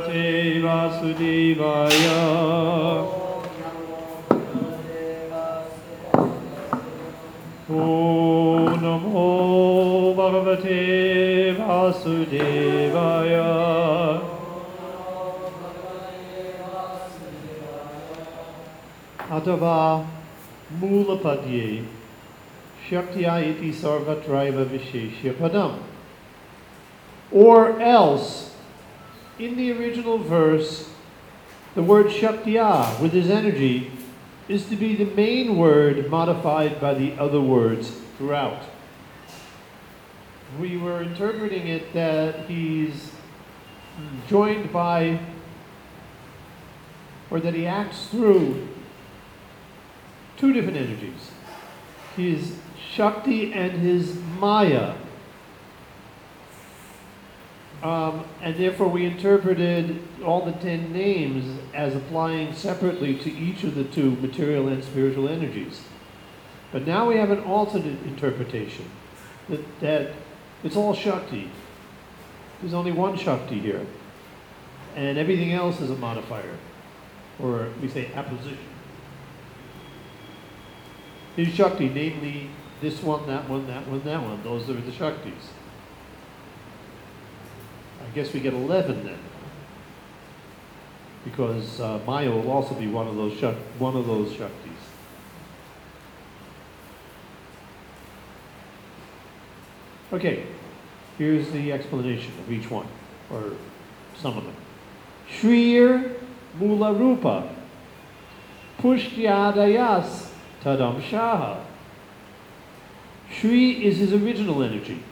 Te Vasudevaya. Om Namo Bhagavate Vasudevaya. Atava Mulapadye Shaktya iti Sarvatraiva Visheshya Padam. Or else, in the original verse, the word Shaktya, with his energy, is to be the main word modified by the other words throughout. We were interpreting it that he's joined by, or that he acts through, two different energies. His Shakti and his Maya. And therefore we interpreted all the 10 names as applying separately to each of the two material and spiritual energies. But now we have an alternate interpretation, that it's all Shakti. There's only one Shakti here. And everything else is a modifier, or we say apposition. His Shakti, namely this one, that one, that one, that one, those are the Shaktis. I guess we get 11 then, because Maya will also be one of those Shaktis. Okay, here's the explanation of each one, or some of them. Shrir Mula Rupa Pushtyadayas Tadam Shaha. Shri is his original energy.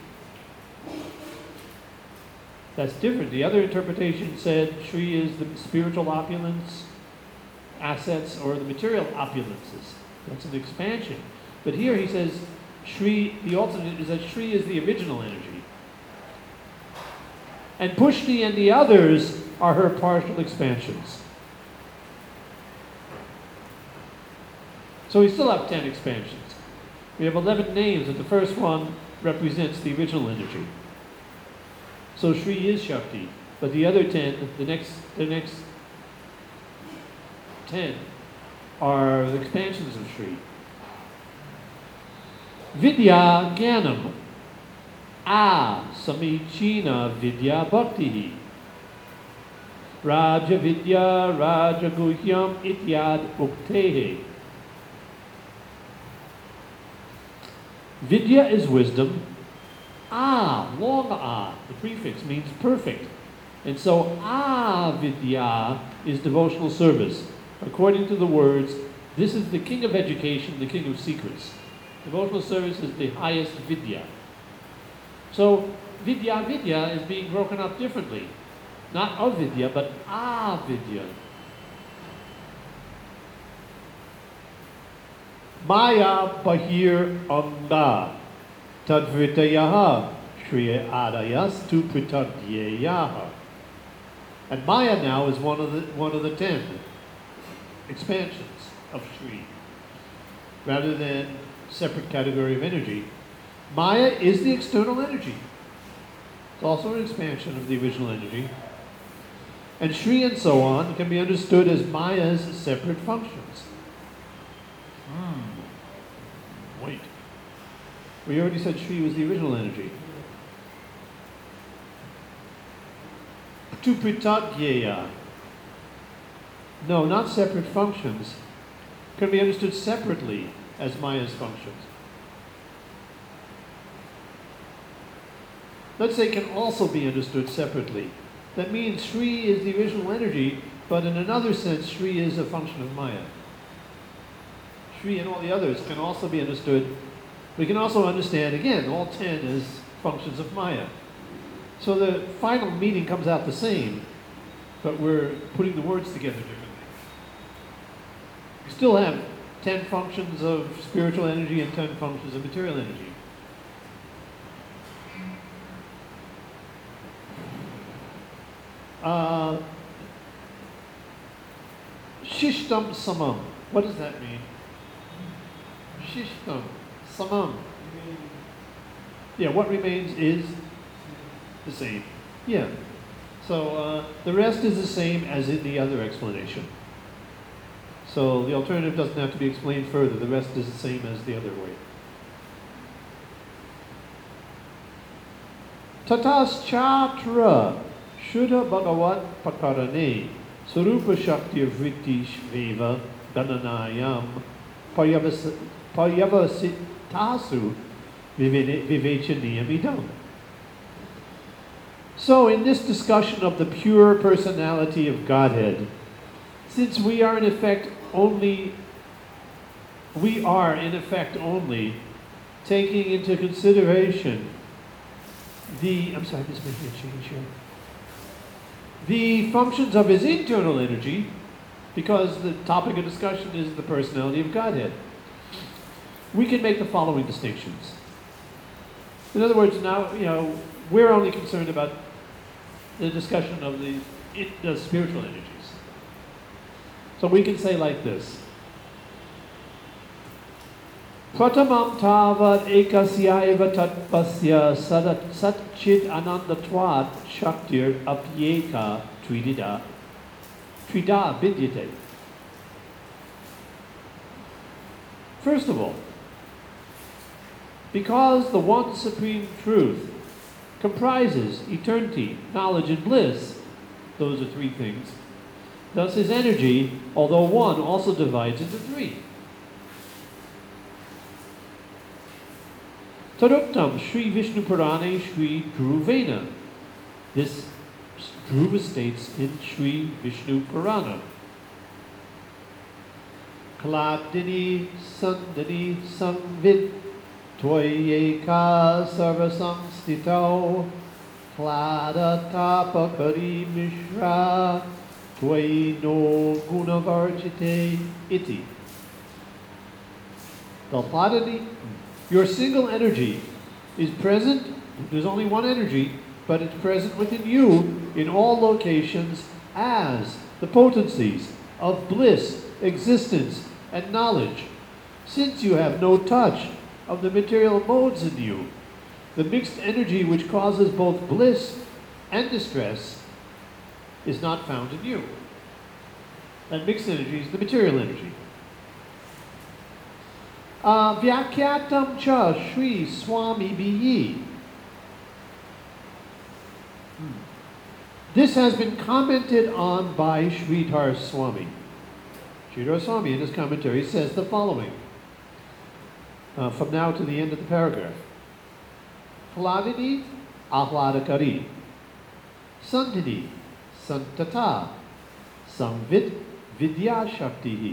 That's different. The other interpretation said Shri is the spiritual opulence, assets, or the material opulences. That's an expansion. But here he says Shri, the alternate is that Shri is the original energy. And Pushti and the others are her partial expansions. So we still have 10 expansions. We have 11 names, and the first one represents the original energy. So Shri is Shakti, but the other 10, the next 10 are the expansions of Shri. Vidya Jnanam Samichina Vidya Bhakti Raja Vidya Raja Guhyam Ityad Uktehe. Vidya is wisdom. Long the prefix means perfect. And so Vidya is devotional service. According to the words, this is the king of education, the king of secrets. Devotional service is the highest Vidya. So Vidya is being broken up differently. Not Avidya, but Vidya. Maya Bahir Anga Tadvritayaha Shriya Adayas Tu Pritadyeyaha. And Maya now is one of the 10 expansions of Shri. Rather than separate category of energy, Maya is the external energy. It's also an expansion of the original energy. And Shri and so on can be understood as Maya's separate functions. Wait. We already said Shri was the original energy. Tu Pritadyeya. No, not separate functions. Can be understood separately as Maya's functions. Let's say can also be understood separately. That means Shri is the original energy, but in another sense, Shri is a function of Maya. Shri and all the others can also be understood. We can also understand, again, all 10 as functions of Maya. So the final meaning comes out the same, but we're putting the words together differently. We still have 10 functions of spiritual energy and 10 functions of material energy. Shishtam Samam. What does that mean? Shishtam Samam. Yeah, what remains is the same. Yeah. So the rest is the same as in the other explanation. So the alternative doesn't have to be explained further. The rest is the same as the other way. Tatas chatra shuddha bhagavat pakarane sarupa shakti vritti shveva gananayam paryavasitasu vivechaniyamidam. So in this discussion of the pure personality of Godhead, since we are in effect only taking into consideration I'm just making a change here. The functions of his internal energy, because the topic of discussion is the personality of Godhead. We can make the following distinctions. In other words, now, we're only concerned about the discussion of the spiritual energies. So we can say like this. Pratamam tavad ekasyaiva tatpasya satchid anandatvat shaktir apyeka trida vidyate. First of all, because the one supreme truth comprises eternity, knowledge, and bliss, those are three things, thus his energy, although one, also divides into three. Taduktam Sri Vishnu Purane Sri Dhruvena. This Dhruva states in Sri Vishnu Purana. Kladini Sandani Samvid Tvayeka Sarvasamstito Kladatapakari Mishra Tvayno Gunavarjite Iti. The Kladini, your single energy is present. There's only one energy, but it's present within you in all locations as the potencies of bliss, existence, and knowledge. Since you have no touch of the material modes in you, the mixed energy which causes both bliss and distress is not found in you. That mixed energy is the material energy. Vyakyatam cha Sri Swami Bihi. This has been commented on by Sridhar Swami. Sridhar Swami in his commentary says the following, from now to the end of the paragraph. Hladini ahladakari, sandhini santata, samvid vidya shaktihi.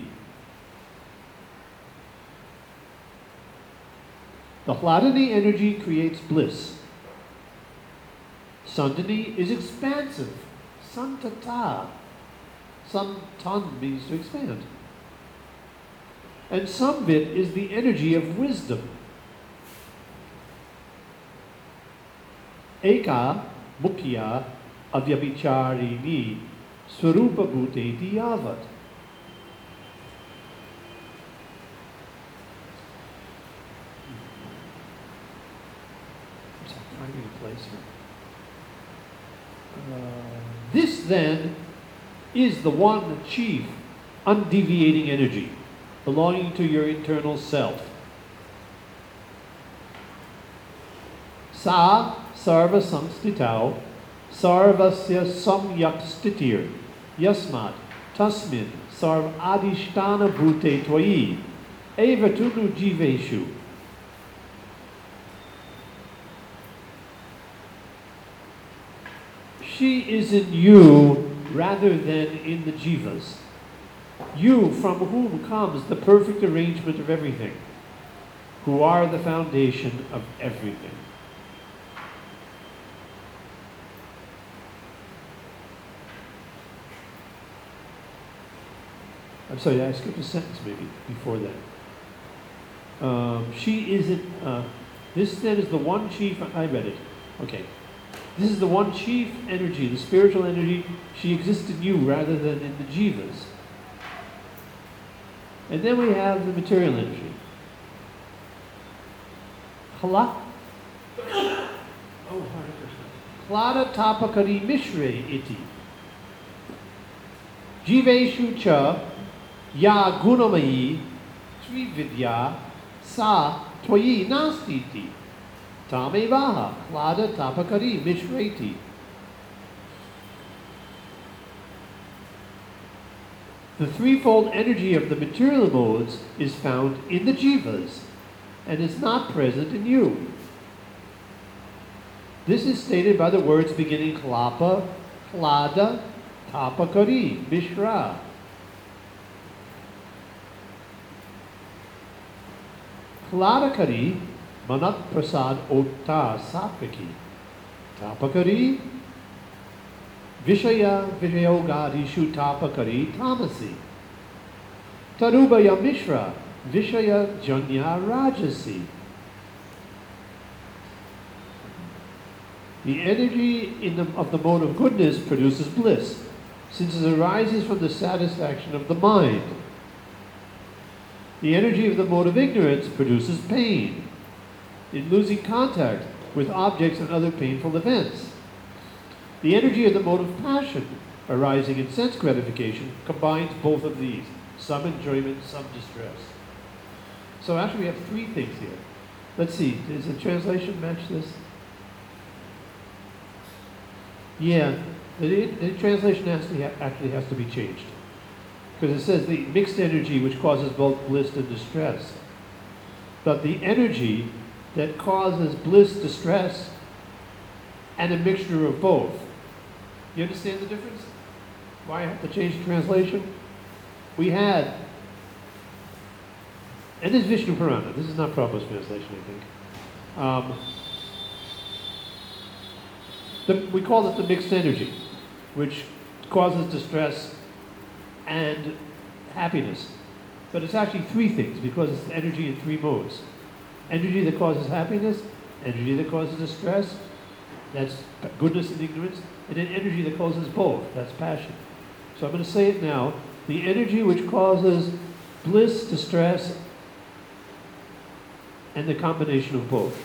The Hladini energy creates bliss. Sandhini is expansive. Santata. Santan means to expand. And Samvit is the energy of wisdom. Eka Mukhya Avyabhicharini Swarupa Bhuteti Yavat. This then is the one chief, undeviating energy belonging to your internal self. Sa sarva samstitau sarvasya samyak stitir yasmat tasmin sarv adhishtana bhute tvayi evatunu jiveshu. She is in you rather than in the jivas. You from whom comes the perfect arrangement of everything, who are the foundation of everything. I'm sorry, I skipped a sentence maybe before that. She isn't, this then is the one chief, I read it, okay. This is the one chief energy, the spiritual energy. She exists in you rather than in the jivas. And then we have the material energy. Hala. Oh, Hare Krishna. Klada tapakari mishre iti. Jiveshu cha ya gunamayi trividya sa toyi nastiti. Tamevaha klada tapakari mishreti. The threefold energy of the material modes is found in the jivas and is not present in you. This is stated by the words beginning klapa, klada, tapakari, mishra. Kladakari, manat prasad otta satviki. Tapakari, Vishaya Vishayogadishu Tapakari Tamasi. Tarubaya Mishra Vishaya Janya Rajasi. The energy of the mode of goodness produces bliss, since it arises from the satisfaction of the mind. The energy of the mode of ignorance produces pain, in losing contact with objects and other painful events. The energy of the mode of passion, arising in sense gratification, combines both of these, some enjoyment, some distress. So actually we have three things here. Let's see, does the translation match this? Yeah, the translation actually has to be changed. Because it says the mixed energy which causes both bliss and distress. But the energy that causes bliss, distress, and a mixture of both. You understand the difference? Why I have to change the translation? We had, and this is Vishnu Purana, this is not Prabhupada's translation, I think. We call it the mixed energy, which causes distress and happiness. But it's actually three things, because it's energy in three modes. Energy that causes happiness, energy that causes distress, that's goodness and ignorance, and then energy that causes both, that's passion. So I'm going to say it now. The energy which causes bliss, distress, and the combination of both.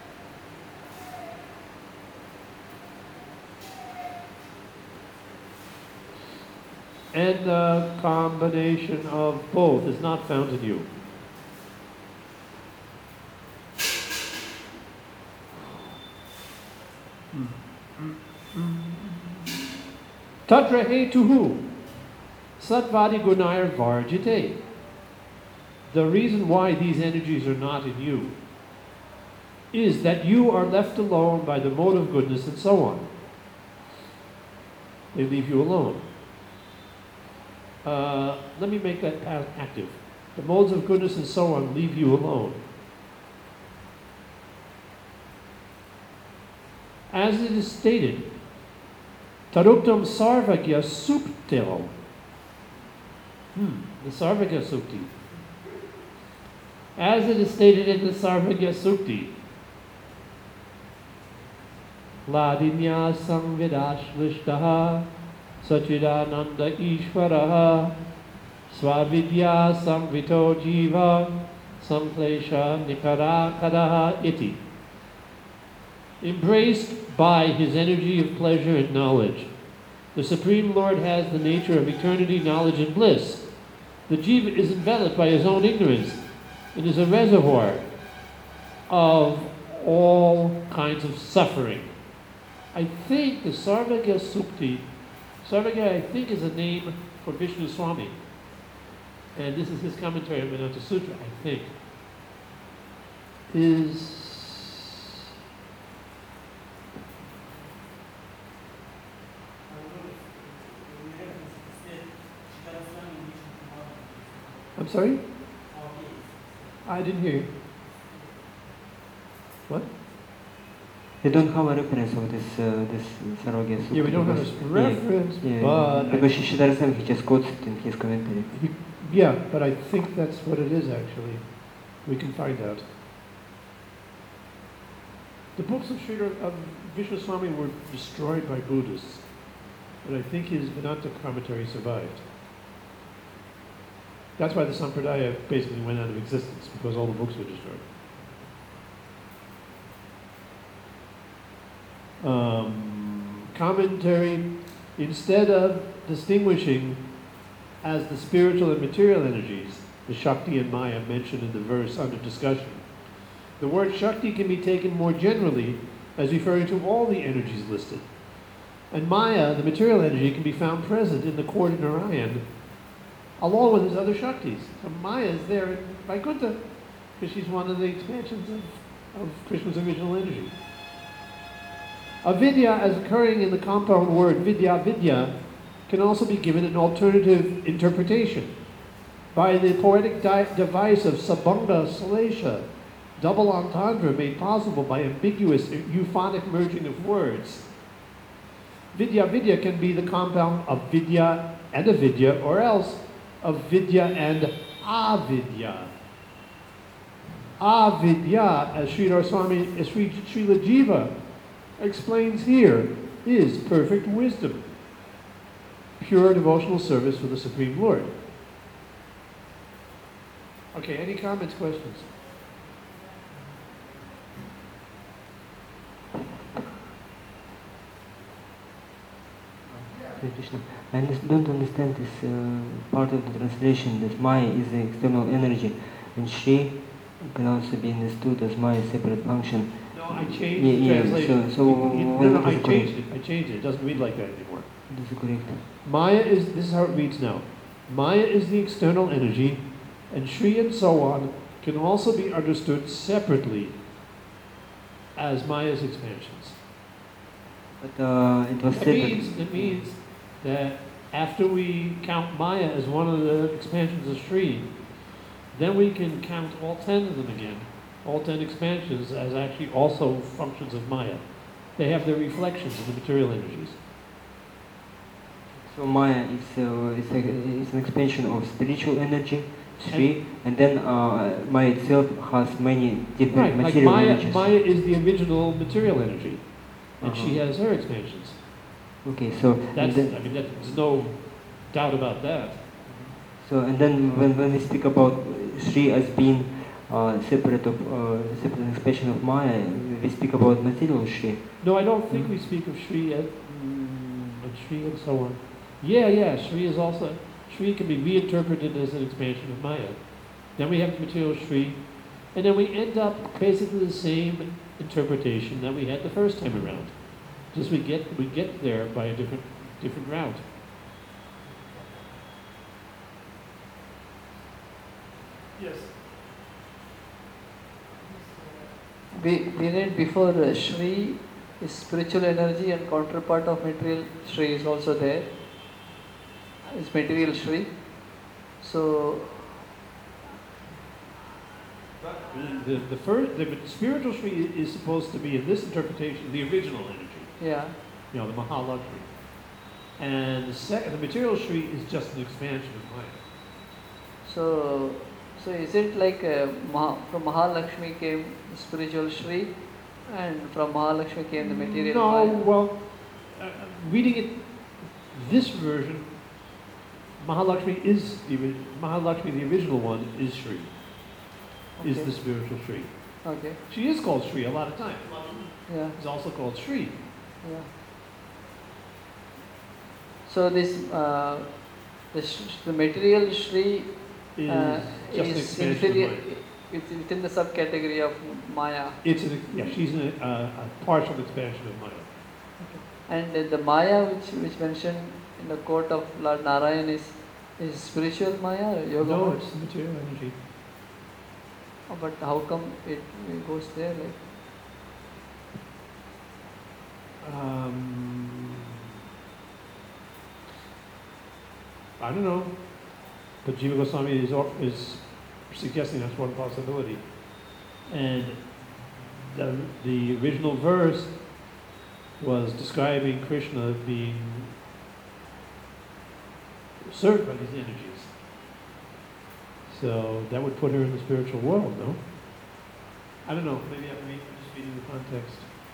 And the combination of both is not found in you. Tatra hetuhu satvadi gunayar varjite. The reason why these energies are not in you is that you are left alone by the mode of goodness and so on. They leave you alone. Let me make that active. The modes of goodness and so on leave you alone. As it is stated, Taruktam Sarvagya Suptero. The Sarvagya Sukti. As it is stated in the Sarvagya Sukti, Ladinya Samvidashlishtaha Sachidananda Ishvaraha Swavidya Samvito Jiva Samklesha Nikarakadaha Iti. Embraced by his energy of pleasure and knowledge, the Supreme Lord has the nature of eternity, knowledge, and bliss. The jiva is enveloped by his own ignorance and is a reservoir of all kinds of suffering. I think the Sarvagya Sukti, Sarvagya I think is a name for Vishnu Swami. And this is his commentary on Vedanta Sutra, I think. I'm sorry? I didn't hear you. What? We don't have a reference of this Sarvagya Sukti. Yeah, we don't have a reference, but... Because Shishidhara he just quotes it in his commentary. Yeah, but I think that's what it is actually. We can find out. The books of Vishnu Swami were destroyed by Buddhists, but I think his Vedanta commentary survived. That's why the Sampradaya basically went out of existence, because all the books were destroyed. Commentary, instead of distinguishing as the spiritual and material energies, the Shakti and Maya mentioned in the verse under discussion, the word Shakti can be taken more generally as referring to all the energies listed. And Maya, the material energy, can be found present in the court of Narayan, along with his other Shaktis. So Maya is there in Vaikuntha, because she's one of the expansions of Krishna's original energy. Avidya, as occurring in the compound word vidya, can also be given an alternative interpretation by the poetic device of sabanga salesha, double entendre made possible by ambiguous euphonic merging of words. Vidya can be the compound of vidya and avidya, or else of vidya and avidya. Avidya, as Sridhar Swami, as Srila Jiva explains here, is perfect wisdom, pure devotional service for the Supreme Lord. Okay, any comments, questions? Hare Krishna. I don't understand this part of the translation that Maya is the external energy and Shri can also be understood as Maya's separate function. No, I changed the translation. No, I changed it. I changed it. It doesn't read like that anymore. This is correct. This is how it reads now. Maya is the external energy, and Shri and so on can also be understood separately as Maya's expansions. But it was said It means that after we count Maya as one of the expansions of Shri, then we can count all 10 of them again, all 10 expansions as actually also functions of Maya. They have their reflections in the material energies. so Maya is an expansion of spiritual energy, Shri, and then Maya itself has many different material energies. Maya is the original material energy, and she has her expansions. Okay, so there's no doubt about that. So and then when we speak about Shri as being separate expression of Maya, we speak about material Shri. No, I don't think we speak of Shri and Shri and so on. Yeah, Shri can be reinterpreted as an expansion of Maya. Then we have the material Shri, and then we end up basically the same interpretation that we had the first time around. Just we get there by a different route. Yes. We read before Shri is spiritual energy and counterpart of material Shri is also there. It's material Shri. So the spiritual Shri is supposed to be in this interpretation the original energy. yeah. The Mahalakshmi. And the material Shri is just an expansion of Maya. So is it like from Mahalakshmi came spiritual Shri, and from Mahalakshmi came the material No, Maya? well, reading it, this version, Mahalakshmi, the original one, is Shri. Is Okay. the spiritual Shri. Okay. She is called Shri a lot of times. Yeah. It's also called Shri. Yeah. So this the material Shri Is just an is expansion inferior, of Maya. it's within the subcategory of Maya. She's a partial expansion of Maya. And the Maya which mentioned in the court of Lord Narayan is spiritual Maya or yoga No, Maya? it's the material energy. Oh, but how come it goes there like? I don't know, but Jiva Goswami is suggesting that's one possibility. And the original verse was describing Krishna being served by these energies. So that would put her in the spiritual world, no? I don't know, maybe I'm just reading the context.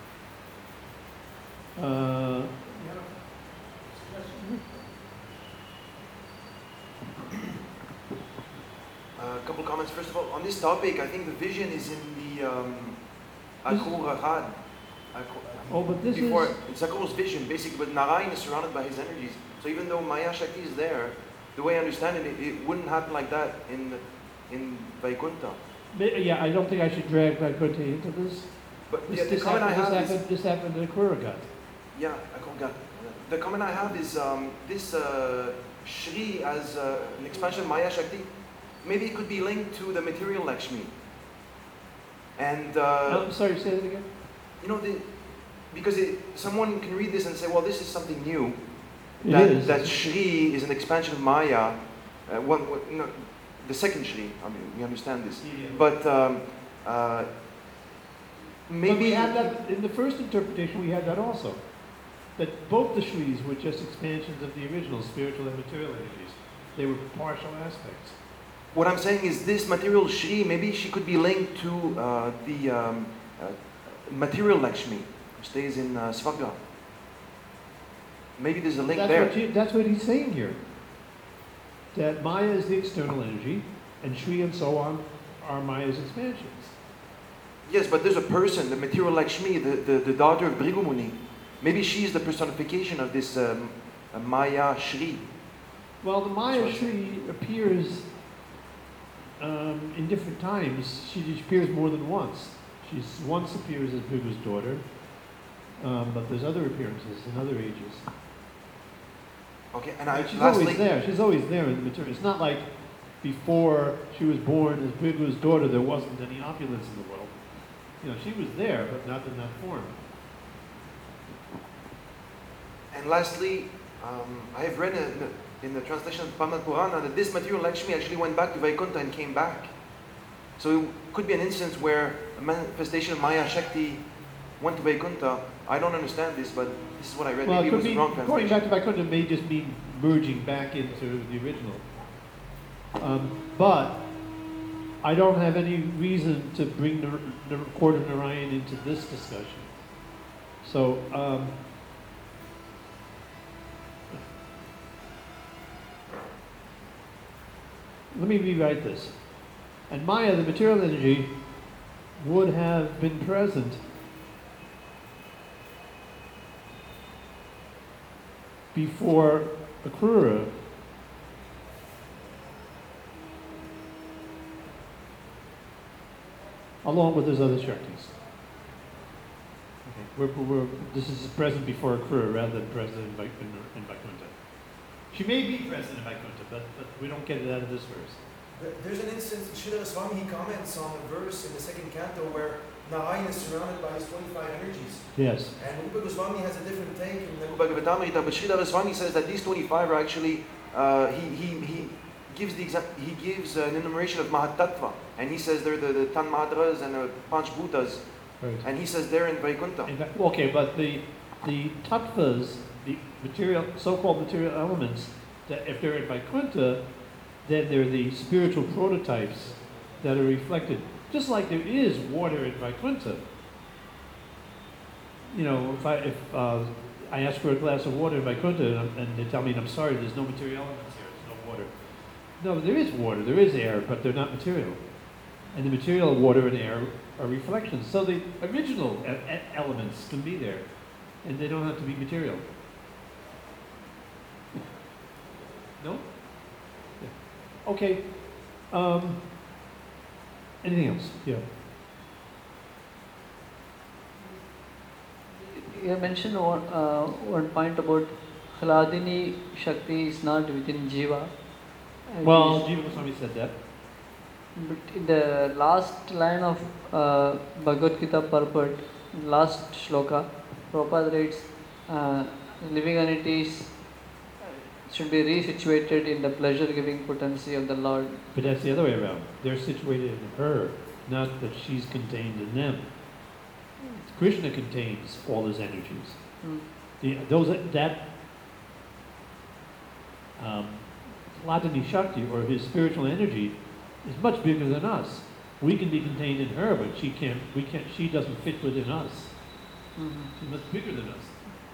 A couple comments. First of all, on this topic, I think the vision is in the Akhur Ragad. Oh, but this before is... it's Thakur's vision, basically, but Narayan is surrounded by his energies. So even though Maya Shakti is there, the way I understand it, it wouldn't happen like that in Vaikuntha. Yeah, I don't think I should drag Vaikuntha into this. But This, the comment I have is, this happened in Akuragat. yeah, I forgot. The comment I have is this Shri as an expansion of Maya Shakti. Maybe it could be linked to the material Lakshmi. And I'm sorry, say that again? you know, because someone can read this and say, well, this is something new. It That, is. that Shri is an expansion of Maya. No, the second Shri. I mean, we understand this. Yeah. But But we maybe had that, in the first interpretation, we had that also. That both the Shris were just expansions of the original spiritual and material energies. They were partial aspects. what I'm saying is this material Shri, maybe she could be linked to the material Lakshmi, which stays in Svarga. Maybe there's a link there. That's what he's saying here. That Maya is the external energy, and Shri and so on are Maya's expansions. Yes, but there's a person, the material Lakshmi, the daughter of Brigumuni. Maybe she is the personification of this Maya Shri. Well, the Maya Sorry. Shri appears in different times. She appears more than once. She once appears as Bhigu's daughter, but there's other appearances in other ages. Okay, and But she's lastly, always there. She's always there in the material. It's not like before she was born as Bhigu's daughter, there wasn't any opulence in the world. You know, she was there, but not in that form. And lastly, I have read in the translation of Padma Purana that this material Lakshmi actually went back to Vaikuntha and came back. So it could be an instance where a manifestation of Maya Shakti went to Vaikuntha. I don't understand this, but this is what I read. Well, Maybe it it could was be the wrong going translation. back to Vaikuntha may just mean merging back into the original. But I don't have any reason to bring the court of Narayan into this discussion. So, let me rewrite this. And Maya, the material energy, would have been present before Akrura along with his other Shaktis. Okay. This is present before Akrura rather than present in Vaikuntha. She may be present in Vaikuntha, but we don't get it out of this verse. There's an instance, Sridhara Swami, he comments on a verse in the second canto where Narayan is surrounded by his 25 energies. Yes. And Rupa Goswami has a different take in the Bhagavatamrita, but Sridhara Swami says that these 25 are actually, he gives an enumeration of Mahatattva, and he says they're the Tanmadras and the Panchbhutas, Right. and he says they're in Vaikuntha. In fact, okay, but the tattvas, the material, so-called material elements, that if they're in Vaikuntha, then they're the spiritual prototypes that are reflected. Just like there is water in Vaikuntha. You know, if I ask for a glass of water in Vaikuntha and they tell me, I'm sorry, there's no material elements here, there's no water. No, there is water, there is air, but they're not material. And the material water and air are reflections. So the original elements can be there, and they don't have to be material. No? Yeah. Okay. Anything else? Yeah. You mentioned one point about Hladini Shakti is not within Jiva. Well, Jiva Goswami said that. But in the last line of Bhagavad Gita purport, last shloka, Prabhupada writes, living entities should be resituated in the pleasure-giving potency of the Lord. But that's the other way around. They're situated in her, not that she's contained in them. Krishna contains all his energies. Hladini Shakti, or his spiritual energy, is much bigger than us. We can be contained in her, but she can't. She doesn't fit within us. Mm-hmm. She's much bigger than us.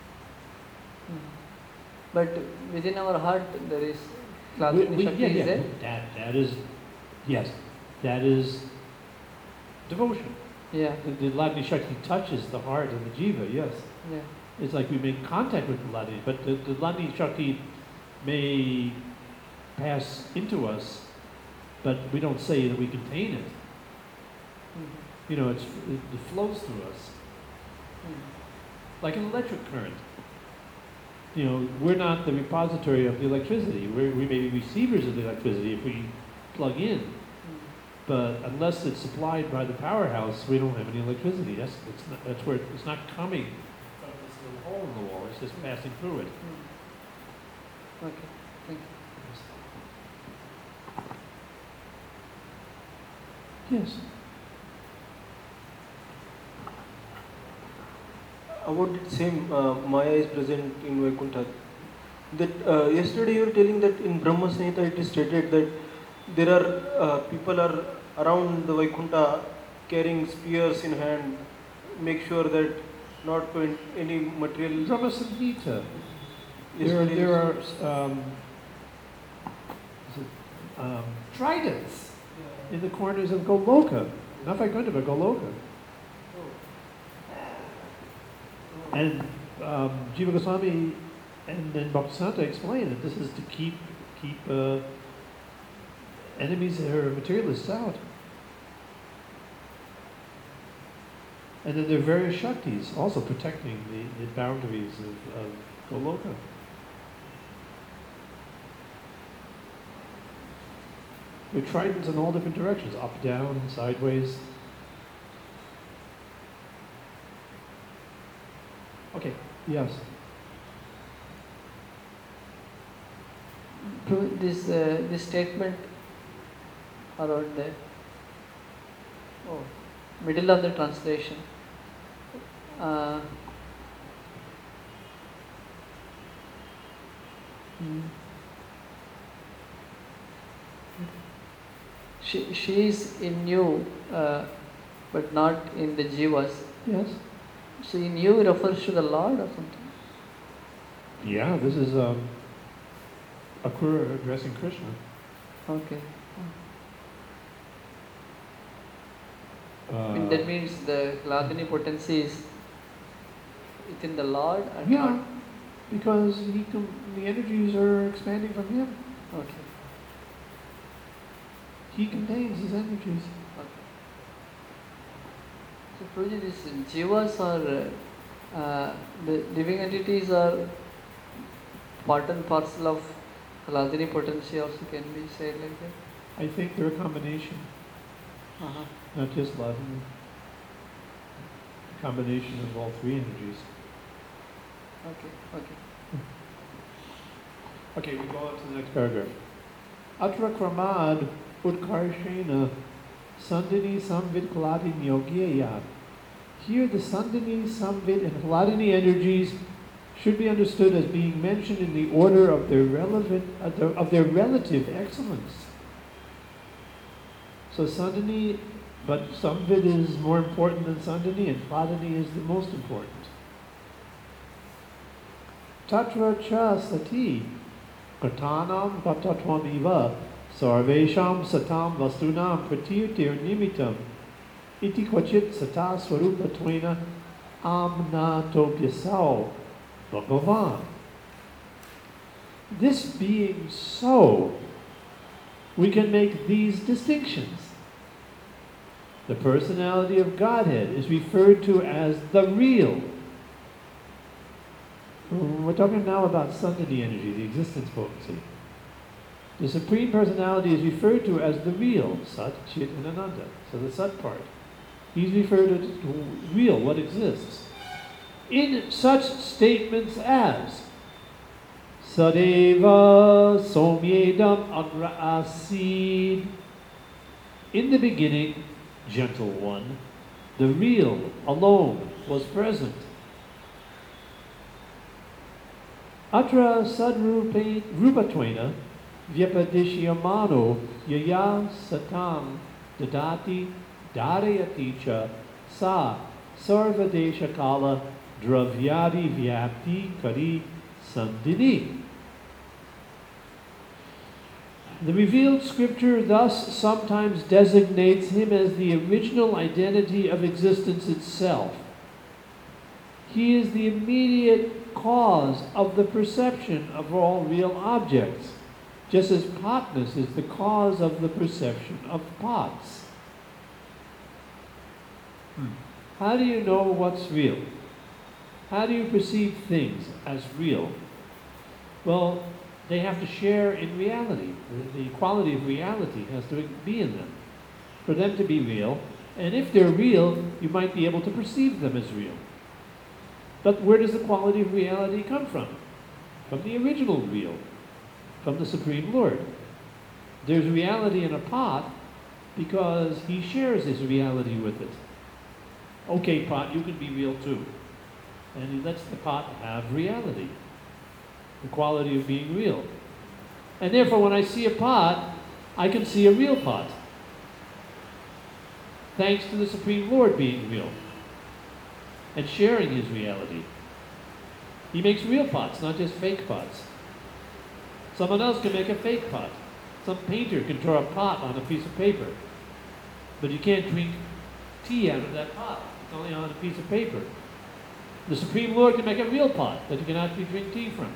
But within our heart there is Hladini Shakti is there? That is, yes, that is devotion. Yeah, The Hladini Shakti touches the heart and the jiva, yes. yeah. It's like we make contact with the Hladini, but the Hladini Shakti may pass into us, but we don't say that we contain it. Mhm. You know, it flows through us, Mhm. like an electric current. You know, we're not the repository of the electricity. We may be receivers of the electricity if we plug in, Mhm. but unless it's supplied by the powerhouse, we don't have any electricity. That's where it's not coming from this little hole in the wall. It's just passing through it. Mhm. Okay, thank you. Yes. About the same Maya is present in Vaikuntha. That yesterday you were telling that in Brahma Samhita it is stated that there are people are around the Vaikuntha carrying spears in hand, make sure that not going any material. Brahma Samhita. Yesterday There you are said- tridents in the corners of Goloka. Not Vaikuntha, but Goloka. And Jiva Goswami and then Bhaktisiddhanta explain that this is to keep enemies that are materialists out. And then there are various Shaktis also protecting the boundaries of Goloka. There are tridents in all different directions, up, down, sideways. Okay, yes. This statement around the middle of the translation. She is in you, but not in the jivas. Yes. So in you refers to the Lord or something. Yeah, this is Akrura addressing Krishna. Okay. Uh, That means the Hladini potency is within the Lord and yeah, not. because the energies are expanding from him. Okay. He contains his energies. Okay. So Prabhuji, these jivas are the living entities are part and parcel of Hladini potency also, can be said like that? I think they're a combination, Uh-huh. not just Hladini. A combination of all three energies. Okay, okay. Okay, we go on to the next paragraph. Atra kramad utkarshena sandini samvid hladini yogyaya. Here the sandini, samvid, and hladini energies should be understood as being mentioned in the order of their relative excellence. So sandini, but samvid is more important than sandini, and hladini is the most important. Tatra cha sati Kartanam Vattatvam Sarvesham Satam Vastunam Pratirtir Nimitam Iti Kvachit Sata Swarupatwena Amnatopyasao Bhagavan. This being so, we can make these distinctions. The personality of Godhead is referred to as the real. We're talking now about Sandhini energy, the existence potency. The Supreme Personality is referred to as the real, Sat, Chit, and Ananda. So the Sat part. He's referred to as real, what exists. In such statements as Sadeva Somyedam Agra Asid. In the beginning, gentle one, the real alone was present. Atra sadrupatwena vyapadishyamano yaya satam dadati darayaticha sa sarvadesha kala dravyadi vyapti kari sandini. The revealed scripture thus sometimes designates him as the original identity of existence itself. He is the immediate cause of the perception of all real objects, just as potness is the cause of the perception of pots. How do you know what's real? How do you perceive things as real? Well, they have to share in reality. The quality of reality has to be in them for them to be real. And if they're real, you might be able to perceive them as real. But where does the quality of reality come from? From the original real, from the Supreme Lord. There's reality in a pot because he shares his reality with it. Okay, pot, you can be real too. And he lets the pot have reality, the quality of being real. And therefore, when I see a pot, I can see a real pot. Thanks to the Supreme Lord being real and sharing his reality. He makes real pots, not just fake pots. Someone else can make a fake pot. Some painter can draw a pot on a piece of paper. But you can't drink tea out of that pot. It's only on a piece of paper. The Supreme Lord can make a real pot that you can actually drink tea from.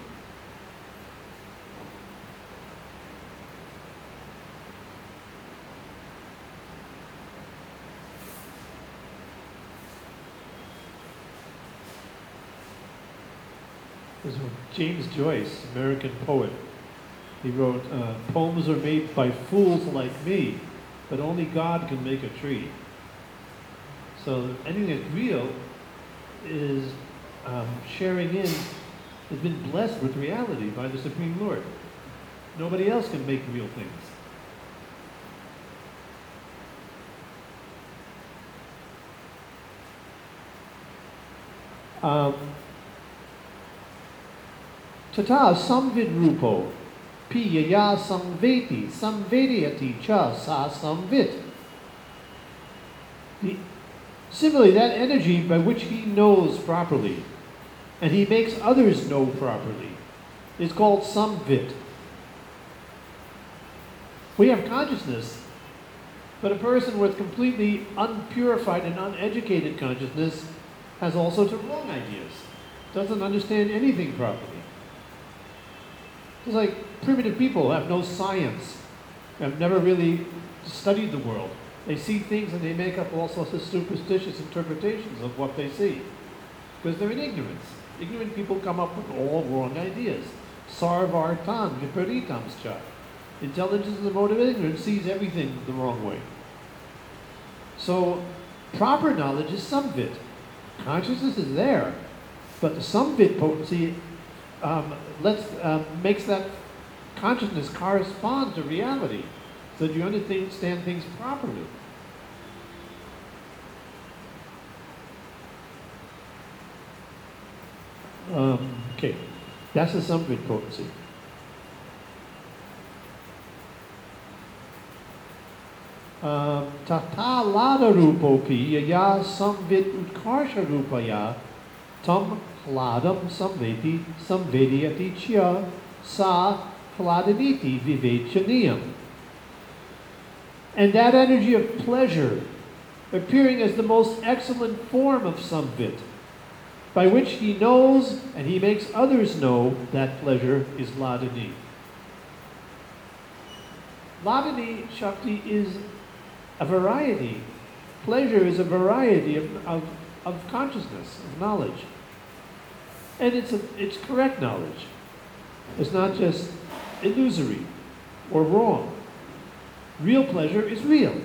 There's James Joyce, American poet. He wrote, poems are made by fools like me, but only God can make a tree. So anything that's real is sharing in, has been blessed with reality by the Supreme Lord. Nobody else can make real things. Tata samvid rupo, pi yaya samveti, samvedyati cha sa samvit. Similarly, that energy by which he knows properly, and he makes others know properly, is called samvit. We have consciousness, but a person with completely unpurified and uneducated consciousness has all sorts of wrong ideas, doesn't understand anything properly. It's like primitive people have no science, have never really studied the world. They see things and they make up all sorts of superstitious interpretations of what they see. Because they're in ignorance. Ignorant people come up with all wrong ideas. Sarvartan viparitamscha. Intelligence is the mode of ignorance, sees everything the wrong way. So, proper knowledge is samvit. Consciousness is there, but the samvit potency makes that consciousness correspond to reality, so that you understand things properly. Okay, that's the samvit potency. Tata lada rupopi yaya samvit utkarsha rupaya tam hladam samveti samvedyati chya sa hladiniti vivechaniyam. And that energy of pleasure appearing as the most excellent form of samvit, by which he knows and he makes others know that pleasure is Hladini. Hladini Shakti is a variety. Pleasure is a variety of consciousness, of knowledge. And it's correct knowledge. It's not just illusory or wrong. Real pleasure is real.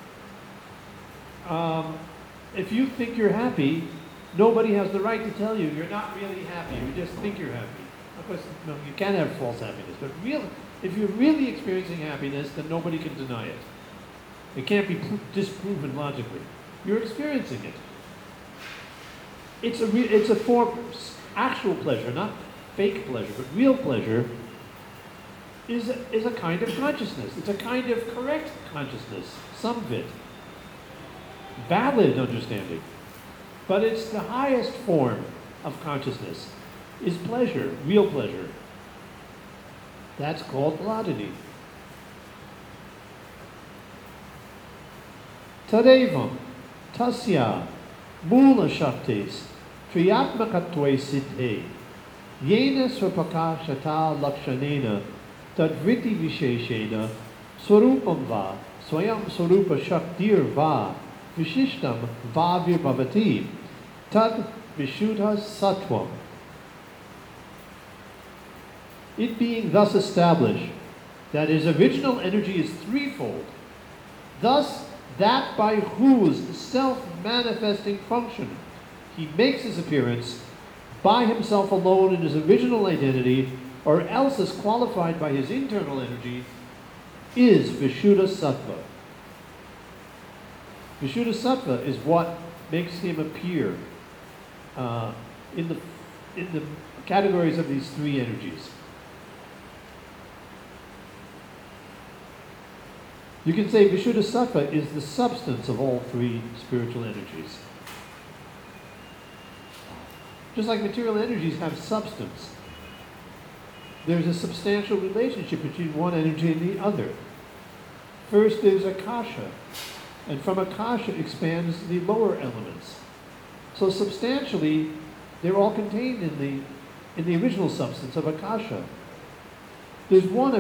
If you think you're happy, nobody has the right to tell you you're not really happy. You just think you're happy. Of course, no, you can have false happiness, but if you're really experiencing happiness, then nobody can deny it. It can't be disproven logically. You're experiencing it. It's a form of actual pleasure, not fake pleasure, but real pleasure is a kind of consciousness. It's a kind of correct consciousness, samvit, valid understanding. But it's the highest form of consciousness, is pleasure, real pleasure. That's called Hladini. Tadevam tasya mula shaktis triyatmakatve siddhe yena swapakashata lakshanena tadvriti visheshena swarupam va swayam swarupa shaktir va vishishtam va virbhavati tad vishuddha sattvam. It being thus established that his original energy is threefold, thus that by whose self-manifesting function he makes his appearance by himself alone in his original identity, or else is qualified by his internal energy, is Vishuddha Sattva. Vishuddha Sattva is what makes him appear in the categories of these three energies. You can say Vishuddha Sattva is the substance of all three spiritual energies. Just like material energies have substance, there's a substantial relationship between one energy and the other. First there's Akasha, and from Akasha expands the lower elements. So substantially, they're all contained in the original substance of Akasha. There's one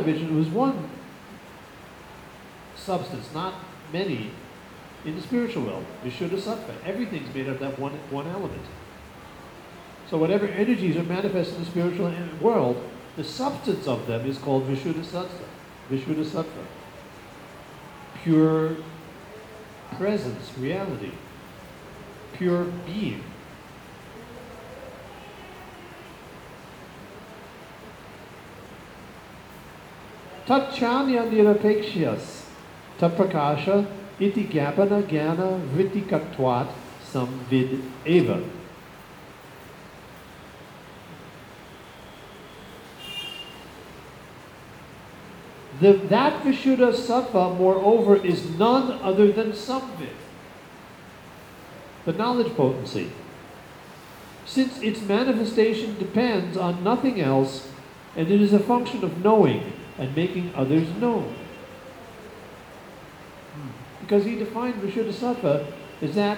substance, not many, in the spiritual world. Vishuddha Sattva. Everything's made of that one element. So whatever energies are manifest in the spiritual world, the substance of them is called Vishuddha Sattva. Vishuddha Sattva. Pure presence, reality. Pure being. Tatchanya nirapekshiyas taprakasha iti gyapana jnana vrittikattvat samvid eva. That Vishuddha Sattva, moreover, is none other than Samvid, the knowledge potency, since its manifestation depends on nothing else, and it is a function of knowing and making others known. Because he defined Vishuddha Sattva as that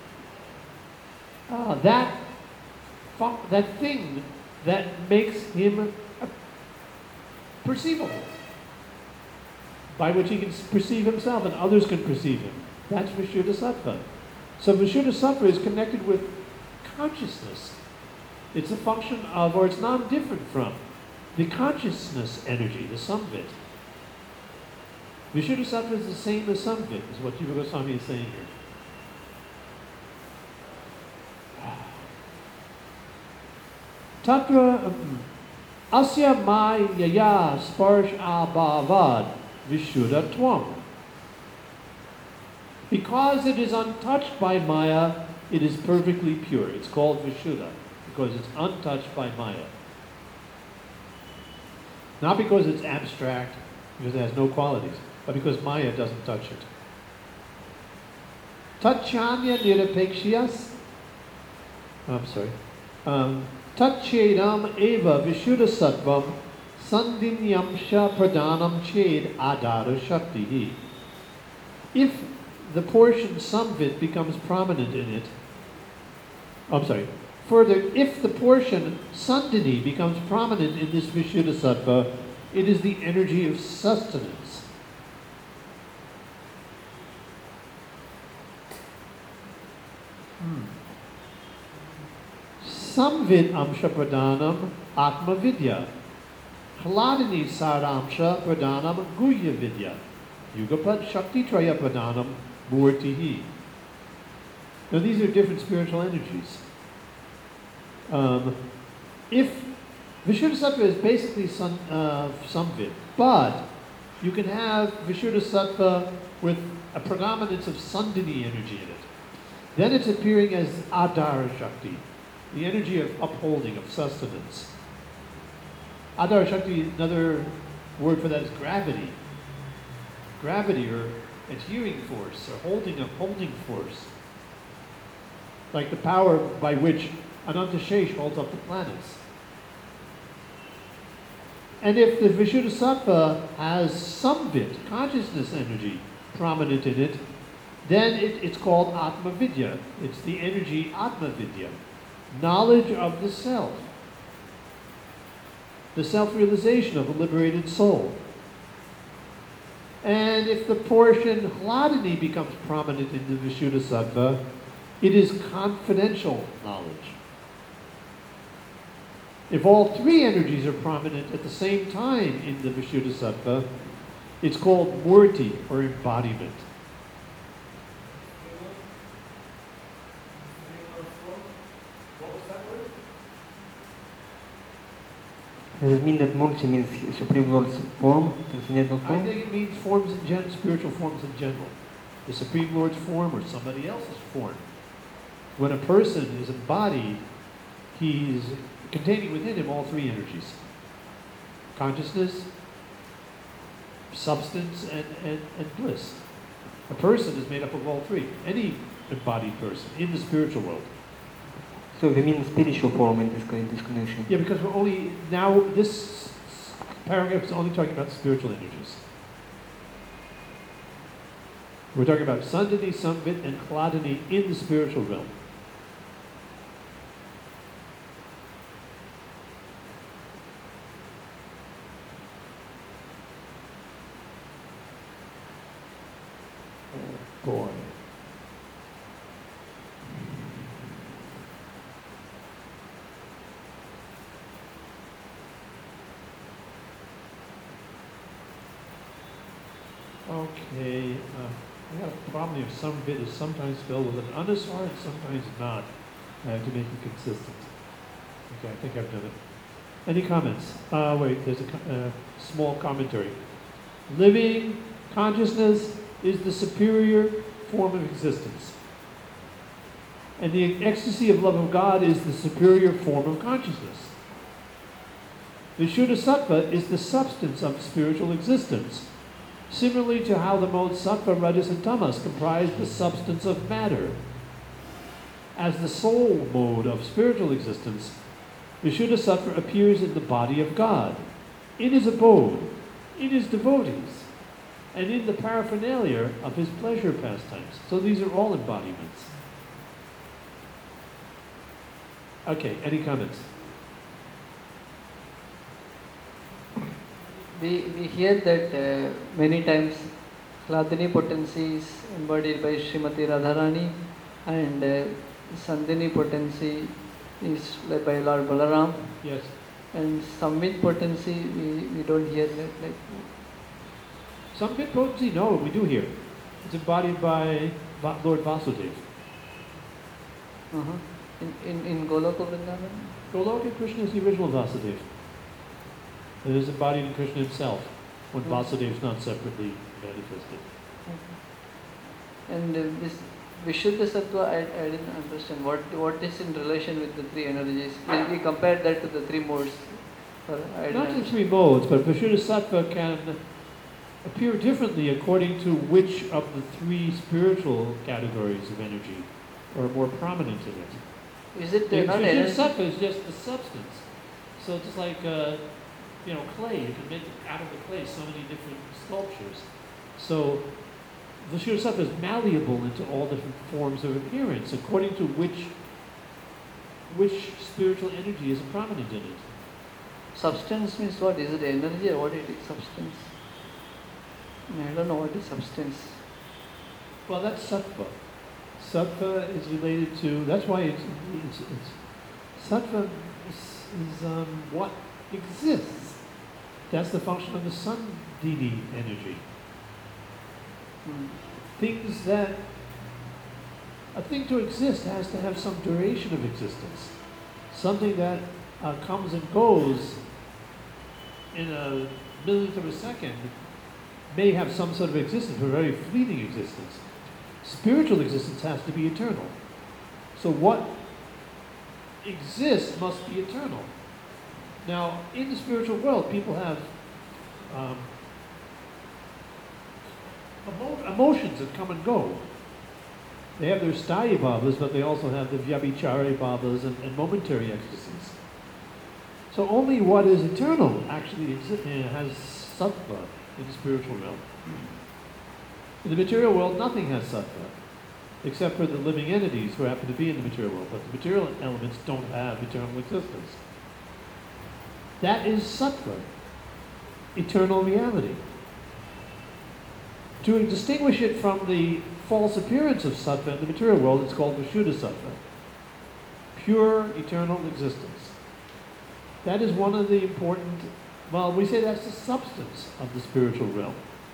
thing that makes him perceivable, by which he can perceive himself and others can perceive him. That's Vishuddha Sattva. So Vishuddha Sattva is connected with consciousness. It's a function of, or it's non-different from, the consciousness energy, the Samvid. Vishuddha Sattva is the same as Samvid, is what Jiva Goswami is saying here. Tatra asya maya sparsh abhavad Vishuddha Tvam. Because it is untouched by Maya, it is perfectly pure. It's called Vishuddha, because it's untouched by Maya. Not because it's abstract, because it has no qualities, but because Maya doesn't touch it. Tatchanya nirapekshiyas. Tatchedam eva Vishuddha Sattvam Sandinyamsha Pradhanam Ched Adara Shakti. If the portion Samvit becomes prominent in it, further, if the portion Sandini becomes prominent in this Vishuddha Sattva, it is the energy of sustenance. Samvit Amsha Pradhanam Atma Vidya. Hladini Saramsha Pradhanam Guhya Vidya. Yugapad Shakti Traya Pradhanam Murtihi. Now these are different spiritual energies. If Vishuddha Sattva is basically Samvid, but you can have Vishuddha Sattva with a predominance of Sandini energy in it. Then it's appearing as Adara Shakti, the energy of upholding, of sustenance. Adara Shakti, another word for that is gravity. Gravity, or adhering force, or upholding force. Like the power by which Ananta Shesh holds up the planets. And if the Vishuddha Sattva has Samvit, consciousness energy, prominent in it, then it's called Atma Vidya. It's the energy Atma Vidya, knowledge of the self-realization of a liberated soul. And if the portion Hladini becomes prominent in the Vishuddhasattva, it is confidential knowledge. If all three energies are prominent at the same time in the Vishuddhasattva, it's called Murti, or embodiment. Does it mean that Murti means Supreme Lord's form, transcendental I form? think it means forms in spiritual forms in general. The Supreme Lord's form or somebody else's form. When a person is embodied, he's containing within him all three energies. Consciousness, substance, and bliss. A person is made up of all three. Any embodied person in the spiritual world. So we mean spiritual form in this connection. Yeah, because we're only, now this paragraph is only talking about spiritual energies. We're talking about Sandhini, Samvit, and Hladini in the spiritual realm. Oh boy. Okay, I got a problem here. Samvit is sometimes spelled with an anuswar and sometimes not. I have to make it consistent. Okay, I think I've done it. Any comments? Wait, there's a small commentary. Living consciousness is the superior form of existence. And the ecstasy of love of God is the superior form of consciousness. Vishuddhasattva is the substance of spiritual existence. Similarly to how the modes sattva, rajas, and tamas comprise the substance of matter. As the soul mode of spiritual existence, Vishuddhasattva appears in the body of God, in his abode, in his devotees, and in the paraphernalia of his pleasure pastimes. So these are all embodiments. Okay, any comments? We hear that many times Hladini potency is embodied by Srimati Radharani and Sandhini potency is led by Lord Balaram. Yes. And Samvit potency we don't hear that. Like, Samvit potency, no, we do hear. It's embodied by Lord Vasudeva. in Goloka Vrindavan? Goloka Krishna is the original Vasudeva. It is embodied in Krishna himself, when Vasudeva is not separately manifested. And this Vishuddhasattva, I didn't understand. What is in relation with the three energies? We compare that to the three modes. Not the three modes, but Vishuddhasattva can appear differently according to which of the three spiritual categories of energy are more prominent in it. Is it not energy? Vishuddhasattva is just the substance. So just like clay, you can make out of the clay so many different sculptures. So Vishuddhasattva is malleable into all different forms of appearance according to which spiritual energy is prominent in it. Substance means what? Is it energy or what it is? Substance? I don't know what is substance. Well, that's sattva. Sattva is related to. That's why it's sattva is what exists. That's the function of the Sandhini energy. Things that a thing to exist has to have some duration of existence. Something that comes and goes in a millionth of a second may have some sort of existence, but a very fleeting existence. Spiritual existence has to be eternal. So what exists must be eternal. Now, in the spiritual world, people have emotions that come and go. They have their sthayi bhavas, but they also have the vyabhichari bhavas and momentary ecstasies. So only what is eternal actually has sattva in the spiritual realm. In the material world, nothing has sattva, except for the living entities who happen to be in the material world. But the material elements don't have eternal existence. That is sattva, eternal reality. To distinguish it from the false appearance of sattva in the material world, it's called Vishuddha sattva, pure eternal existence. That is one of the important, well, we say that's the substance of the spiritual realm.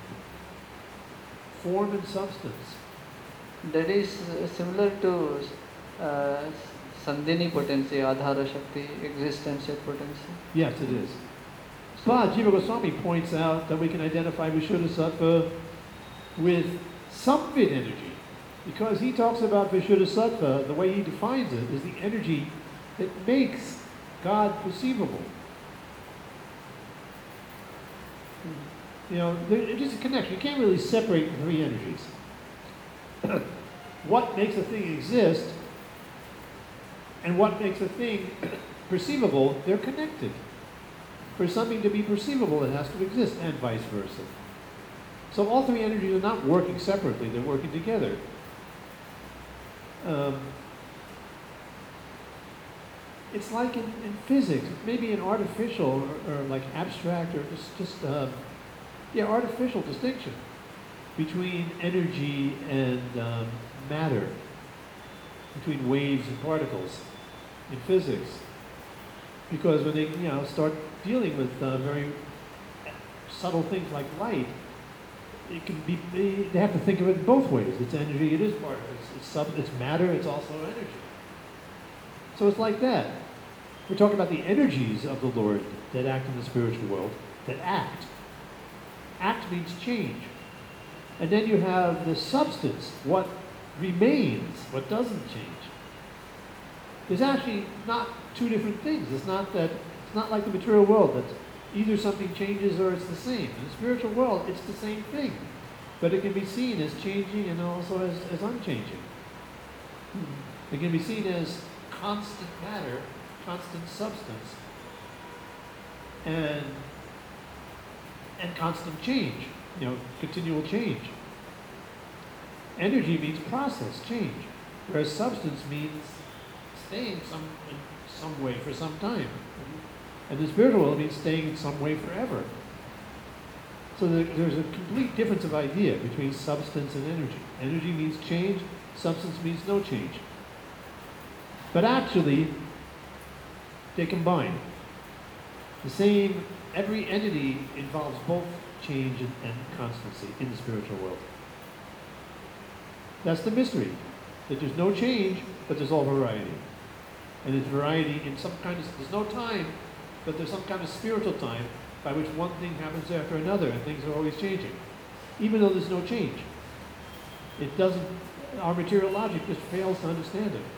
Form and substance. That is similar to Sandhini potency, Adhara Shakti, existential potency. Yes, it is. But Jiva Goswami points out that we can identify Vishuddha sattva with Samvid energy, because he talks about Vishuddha sattva, the way he defines it, is the energy that makes God perceivable. You know, there's just a connection. You can't really separate the three energies. What makes a thing exist and what makes a thing perceivable, they're connected. For something to be perceivable, it has to exist, and vice versa. So all three energies are not working separately, they're working together. It's like in physics, maybe an artificial or like abstract or just artificial distinction between energy and matter, between waves and particles in physics. Because when they start dealing with very subtle things like light, it can be, they have to think of it in both ways. It's energy, it is particles. It's matter, it's also energy. So it's like that. We're talking about the energies of the Lord that act in the spiritual world, that act. Act means change. And then you have the substance, what remains, what doesn't change. There's actually not two different things. It's not like the material world, that either something changes or it's the same. In the spiritual world, it's the same thing. But it can be seen as changing and also as unchanging. It can be seen as constant matter, constant substance, and constant change, continual change. Energy means process, change, whereas substance means staying in some way for some time. And the spiritual world means staying in some way forever. So there's a complete difference of idea between substance and energy. Energy means change, substance means no change. But actually, they combine. Every entity involves both change and constancy in the spiritual world. That's the mystery, that there's no change, but there's all variety. And there's variety in there's no time, but there's some kind of spiritual time by which one thing happens after another and things are always changing. Even though there's no change. Our material logic just fails to understand it.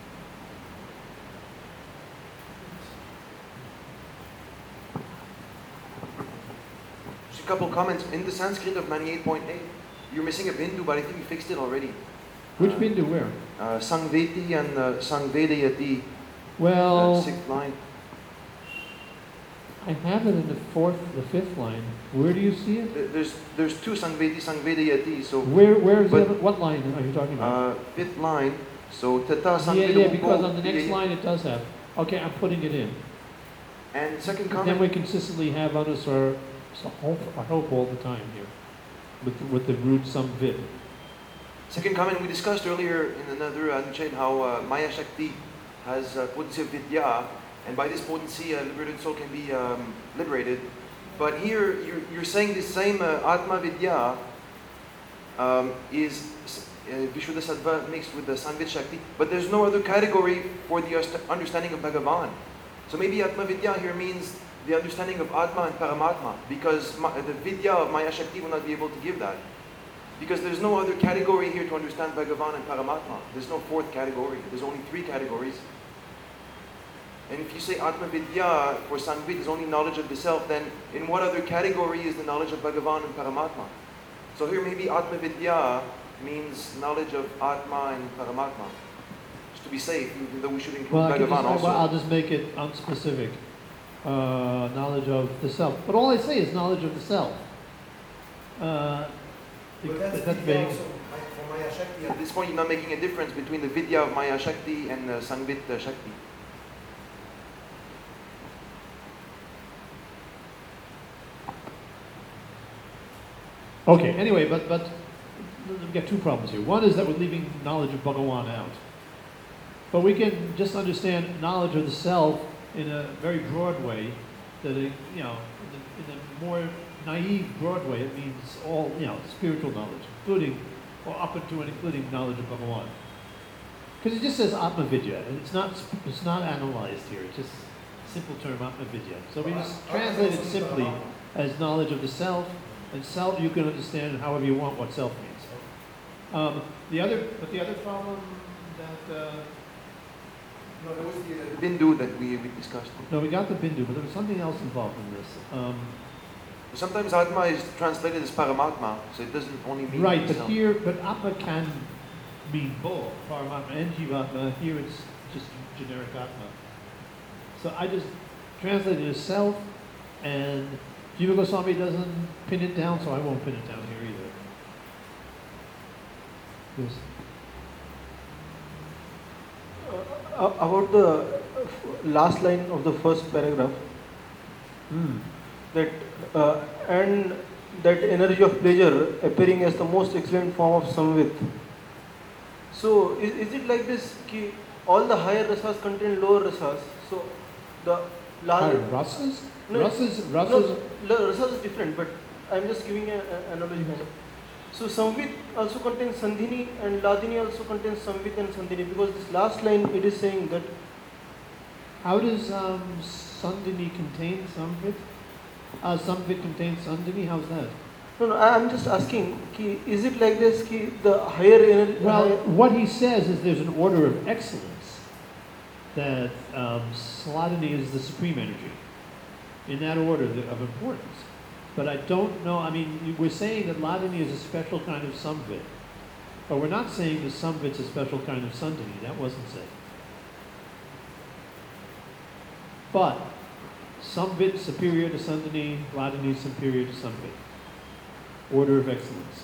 Just a couple comments. In the Sanskrit of 98.8, you're missing a bindu, but I think you fixed it already. Which bindu where? Sangveti and Sangvedayati. Well, Sixth line. I have it in the fifth line. Where do you see it? There's two Sangveti, Sangvedayati. So Where is the other, what line are you talking about? fifth line. So Tata Yeah, because on the next line it does have. Okay, I'm putting it in. And second Then comment. we consistently have Anusar, I hope all the time here, with the root Samvid. Second comment, we discussed earlier in another Anuchad how Maya Shakti has potency of Vidya, and by this potency a liberated soul can be liberated. But here you're saying the same Atma Vidya is Vishuddha Sattva mixed with the Sanvid Shakti, but there's no other category for the understanding of Bhagavan. So maybe Atma Vidya here means the understanding of Atma and Paramatma, because the Vidya of Maya Shakti will not be able to give that. Because there's no other category here to understand Bhagavan and Paramatma. There's no fourth category. There's only three categories. And if you say Atma Vidya for Sanvid is only knowledge of the self, then in what other category is the knowledge of Bhagavan and Paramatma? So here maybe Atma Vidya means knowledge of Atma and Paramatma. Just to be safe, even though we should include Bhagavan also. I'll just make it unspecific. Knowledge of the self. But all I say is knowledge of the self. But that's That's Vidya vague. also. For Maya Shakti, at this point you're not making a difference between the Vidya of Maya Shakti and Sangvit Shakti. Okay, anyway, but we've got two problems here. One is that we're leaving knowledge of Bhagawan out. But we can just understand knowledge of the self in a very broad way, that in a more naive, broad way, it means all, spiritual knowledge, including, or up to and including knowledge of Bhagawan. Because it just says Atma Vidya, and it's not analyzed here, it's just a simple term, Atma Vidya. So we just translate it simply as knowledge of the self, and self you can understand however you want what self means. The other problem that, No, there was the Bindu that we discussed. no, we got the Bindu, but there was something else involved in this. Sometimes Atma is translated as Paramatma, so it doesn't only mean Right, itself. but Atma can mean both, Paramatma and Jivatma. Here it's just generic Atma. So I just translated it as self, and Jiva Goswami doesn't pin it down, so I won't pin it down here either. Yes. About the last line of the first paragraph, that and that energy of pleasure appearing as the most excellent form of samvit. So is it like this ki all the higher rasas contain lower rasas? So the larger Rasas? No, Rasas? no, rasas is different, but I'm just giving an analogy. So samvit also contains sandhini, and ladini also contains samvit and sandhini, because this last line it is saying that. How does Sandhini contain Samvit? Samvit contains Sandhini? How's that? No, I'm just asking, ki, is it like this, ki, the higher energy? Well, what he says is there's an order of excellence, that Saladini is the supreme energy, in that order of importance. But I don't know, we're saying that Ladini is a special kind of Samvit, but we're not saying that Samvit's a special kind of Sandhini. That wasn't said. But Samvit superior to Sandhini, Ladini superior to Samvit. Order of excellence.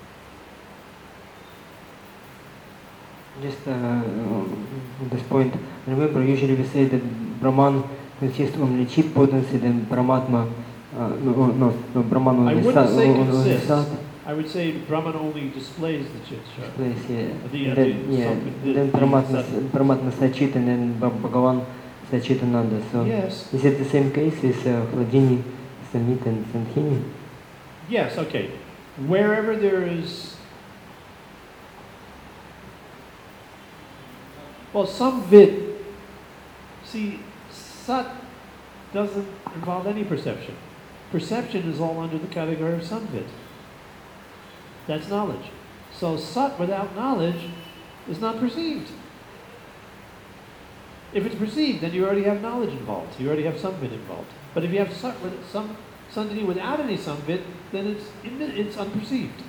Just on this point, remember usually we say that Brahman consists only chit potency, then Paramatma, Brahman I only wouldn't say only consists. Sat. I would say Brahman only displays the chit shakti. Place, yeah. The- Then Paramatma Sachit and then Bhagavan Sachitananda. So Yes. is it the same case with Hladini, Samit and Sandhini? Yes, okay. Wherever there is, well, Samvit, see, Sat doesn't involve any perception. Perception is all under the category of Samvit. That's knowledge. So Sat without knowledge is not perceived. If it's perceived, then you already have knowledge involved. You already have Samvit involved. But if you have Sandhini without any Samvit, then it's unperceived.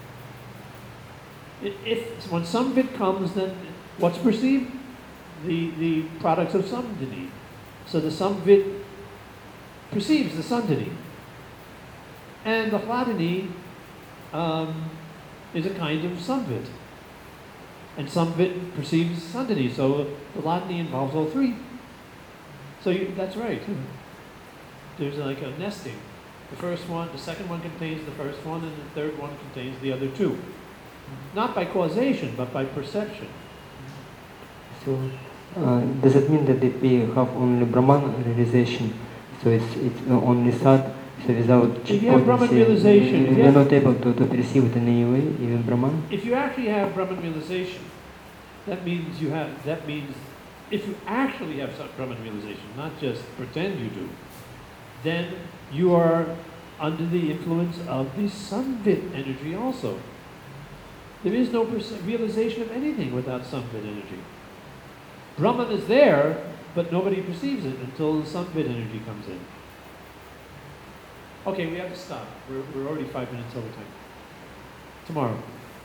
When Samvit comes, then what's perceived? The products of Sandhini. So the Samvit perceives the Sandhini. And the Hladini is a kind of Samvit. And Samvit perceives Sandhini, so the Hladini involves all three. So that's right. There's like a nesting. The second one contains the first one, and the third one contains the other two. Not by causation, but by perception. So does it mean that if we have only Brahman realization, so it's only Sat, so without If you have Brahman realization, we are not able to perceive it in any way, even Brahman? If you actually have Brahman realization, that means if you actually have Brahman realization, not just pretend you do, then you are under the influence of the Samvit energy also. There is no realization of anything without Samvit energy. Brahman is there, but nobody perceives it until the Samvit energy comes in. Okay, we have to stop. We're already 5 minutes over time. Tomorrow.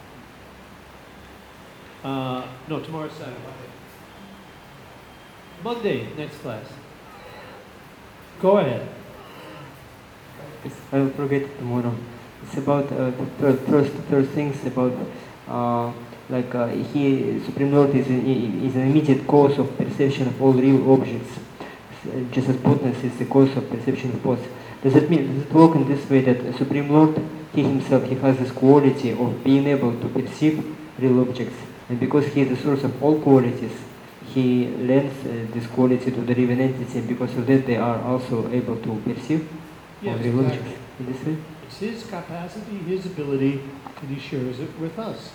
No, tomorrow's Saturday. Monday, next class. Go ahead. I will forget it tomorrow. It's about the first things about Supreme Lord is an immediate cause of perception of all real objects, just as boldness is the cause of perception of both. Does it work in this way that Supreme Lord, he himself, he has this quality of being able to perceive real objects, and because he is the source of all qualities, he lends this quality to the living entity, and because of that they are also able to perceive all Yes, real exactly. objects. In this way? It's his capacity, his ability, and he shares it with us.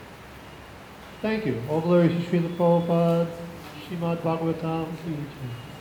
Thank you. All glory to Srila Prabhupada, Srimad Bhagavatam.